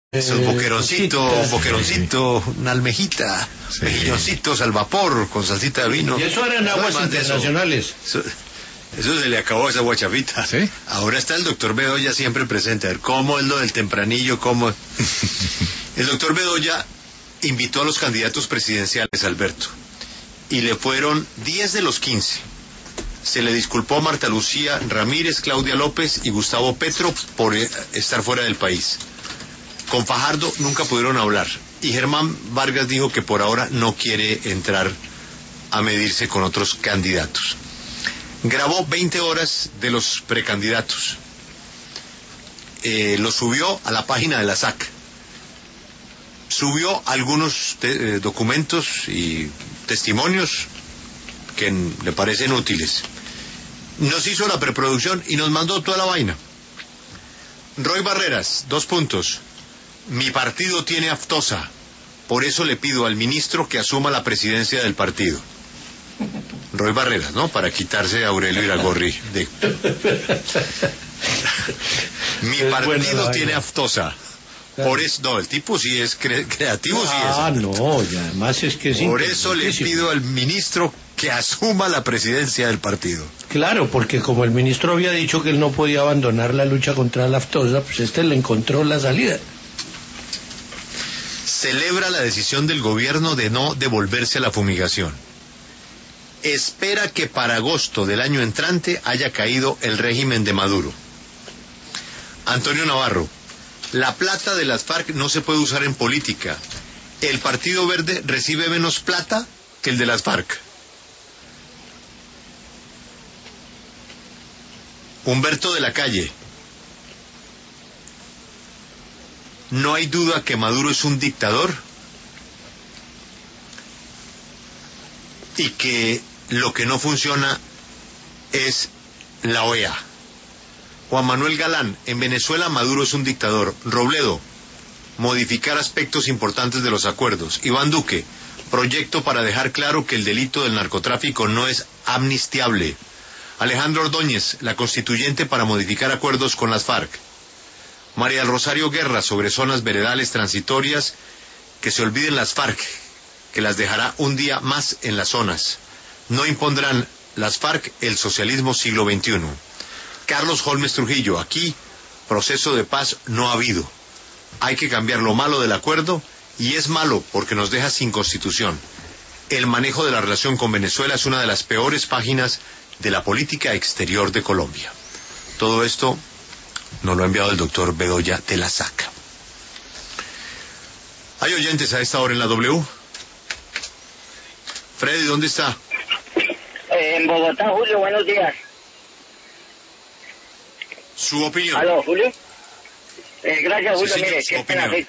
Esos boqueroncito, una almejita, Sí. mejilloncitos al vapor con salsita de vino. Y eso eran aguas Además de internacionales. Eso se le acabó esa guachafita. ¿Sí? Ahora está el doctor Bedoya siempre presente. A ver, ¿cómo es lo del tempranillo? ¿Cómo? El doctor Bedoya invitó a los candidatos presidenciales, Alberto, y le fueron 10 de los 15. Se le disculpó a Marta Lucía Ramírez, Claudia López y Gustavo Petro por estar fuera del país. Con Fajardo nunca pudieron hablar. Y Germán Vargas dijo que por ahora no quiere entrar a medirse con otros candidatos. Grabó 20 horas de los precandidatos. Lo subió a la página de la SAC. Subió algunos documentos y testimonios que le parecen útiles. Nos hizo la preproducción y nos mandó toda la vaina. Roy Barreras, 2 puntos. Mi partido tiene aftosa, por eso le pido al ministro que asuma la presidencia del partido. Roy Barreras, ¿no? Para quitarse a Aurelio Iragorri. Mi partido tiene aftosa. Por eso, no, el tipo sí es creativo, sí es. Ah, no, y además es que es Por eso le importantísimo. pido al ministro que asuma la presidencia del partido. Claro, porque como el ministro había dicho que él no podía abandonar la lucha contra la aftosa, pues este le encontró la salida. Celebra la decisión del gobierno de no devolverse a la fumigación. Espera que para agosto del año entrante haya caído el régimen de Maduro. Antonio Navarro, la plata de las FARC no se puede usar en política. El Partido Verde recibe menos plata que el de las FARC. Humberto de la Calle, no hay duda que Maduro es un dictador y que lo que no funciona es la OEA. Juan Manuel Galán, en Venezuela Maduro es un dictador. Robledo, modificar aspectos importantes de los acuerdos. Iván Duque, proyecto para dejar claro que el delito del narcotráfico no es amnistiable. Alejandro Ordóñez, la constituyente para modificar acuerdos con las FARC. María del Rosario Guerra, sobre zonas veredales transitorias, que se olviden las FARC, que las dejará un día más en las zonas. No impondrán las FARC el socialismo siglo XXI. Carlos Holmes Trujillo, aquí proceso de paz no ha habido. Hay que cambiar lo malo del acuerdo, y es malo porque nos deja sin constitución. El manejo de la relación con Venezuela es una de las peores páginas de la política exterior de Colombia. Todo esto nos lo ha enviado el doctor Bedoya de la SAC. ¿Hay oyentes a esta hora en la W? Freddy, ¿dónde está? En Bogotá, Julio, buenos días. Su opinión. ¿Aló, Julio? Gracias, Julio. Sí, señor, Mire, su qué pena, opinión.